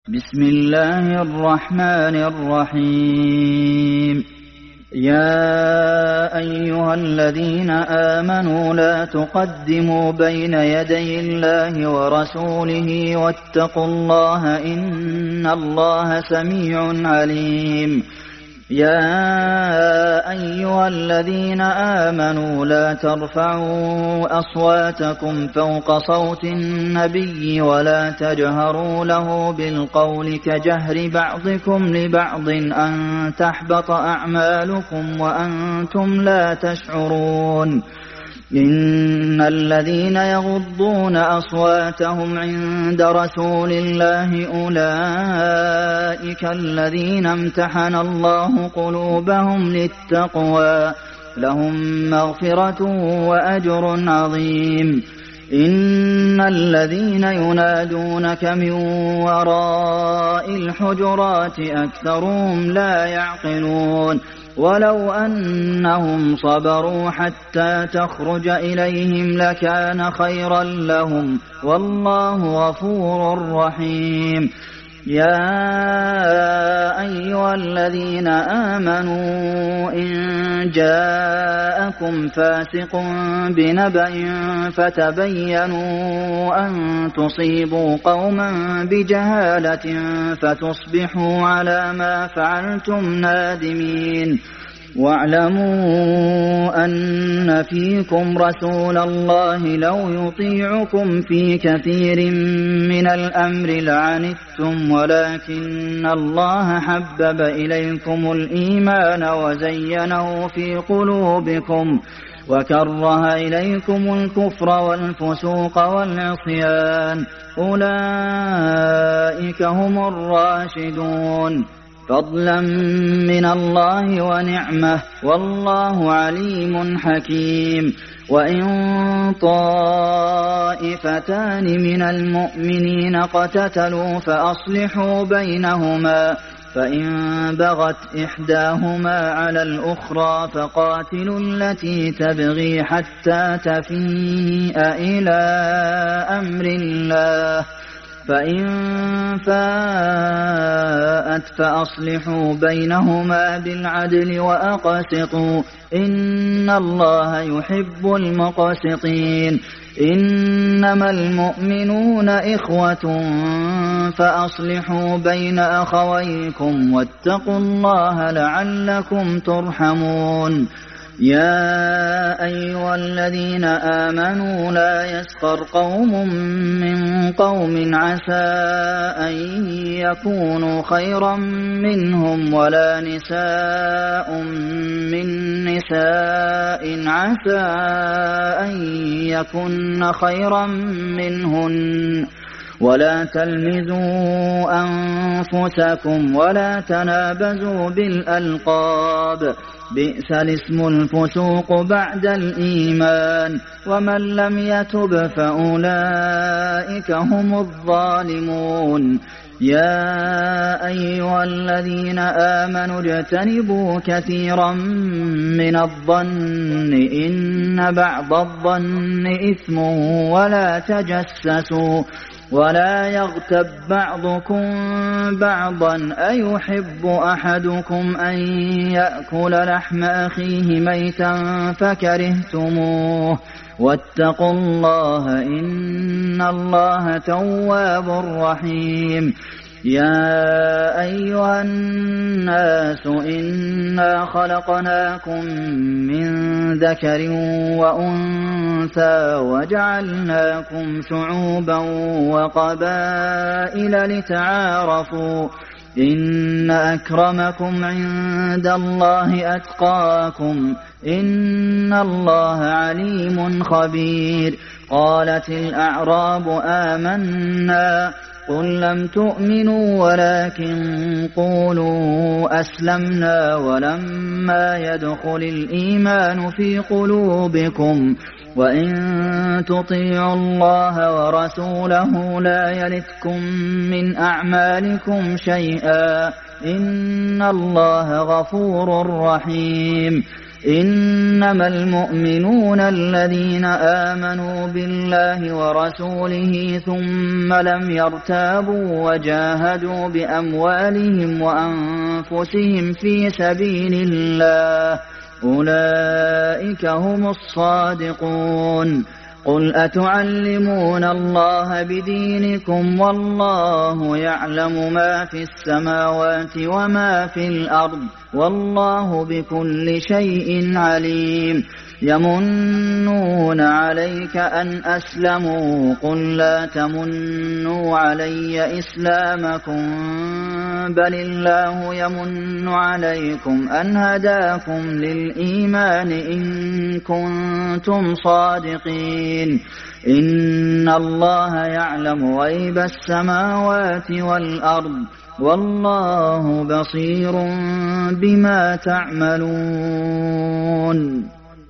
بسم الله الرحمن الرحيم. يا أيها الذين آمنوا لا تقدموا بين يدي الله ورسوله واتقوا الله إن الله سميع عليم. يا أيها الذين آمنوا لا ترفعوا أصواتكم فوق صوت النبي ولا تجهروا له بالقول كجهر بعضكم لبعض أن تحبط أعمالكم وأنتم لا تشعرون. إن الذين يغضون أصواتهم عند رسول الله أولئك الذين امتحن الله قلوبهم للتقوى لهم مغفرة وأجر عظيم. إن الذين ينادونك من وراء الحجرات أكثرهم لا يعقلون. ولو أنهم صبروا حتى تخرج إليهم لكان خيرا لهم والله غفور رحيم. يا أيها الذين آمنوا إن جاءكم فاسق بنبأ فتبينوا أن تصيبوا قوما بجهالة فتصبحوا على ما فعلتم نادمين. واعلموا أن فيكم رسول الله لو يطيعكم في كثير من الأمر لعنتم ولكن الله حبب إليكم الإيمان وزينه في قلوبكم وكره إليكم الكفر والفسوق والعصيان أولئك هم الراشدون فضلا من الله ونعمة والله عليم حكيم. وإن طائفتان من المؤمنين اقتتلوا فأصلحوا بينهما فإن بغت إحداهما على الأخرى فقاتلوا التي تبغي حتى تفيء إلى أمر الله فإن فاءت فأصلحوا بينهما بالعدل وأقسطوا إن الله يحب المقسطين. إنما المؤمنون إخوة فأصلحوا بين أخويكم واتقوا الله لعلكم ترحمون. يا أيها الذين آمنوا لا يسخر قوم من قوم عسى أن يكونوا خيرا منهم ولا نساء من نساء عسى أن يكن خيرا منهن ولا تلمزوا أنفسكم ولا تنابزوا بالألقاب بئس الاسم الفسوق بعد الإيمان ومن لم يتب فأولئك هم الظالمون. يا أيها الذين آمنوا اجتنبوا كثيرا من الظن إن بعض الظن إثم ولا تجسسوا ولا يغتب بعضكم بعضا أيحب أحدكم أن يأكل لحم أخيه ميتا فكرهتموه واتقوا الله إن الله تواب رحيم. يا أيها الناس إنا خلقناكم من ذكر وأنثى وجعلناكم شعوبا وقبائل لتعارفوا إن أكرمكم عند الله أتقاكم إن الله عليم خبير. قالت الأعراب آمنا قل لم تؤمنوا ولكن قولوا أسلمنا ولما يدخل الإيمان في قلوبكم وإن تطيعوا الله ورسوله لا يلتكم من أعمالكم شيئا إن الله غفور رحيم. إنما المؤمنون الذين آمنوا بالله ورسوله ثم لم يرتابوا وجاهدوا بأموالهم وأنفسهم في سبيل الله أولئك هم الصادقون قل أتعلمون الله بدينكم والله يعلم ما في السماوات وما في الأرض والله بكل شيء عليم يمنون عليك أن أسلموا قل لا تمنوا علي إسلامكم بل الله يمن عليكم أن هداكم للإيمان إن كنتم صادقين إن الله يعلم غيب السماوات والأرض والله بصير بما تعملون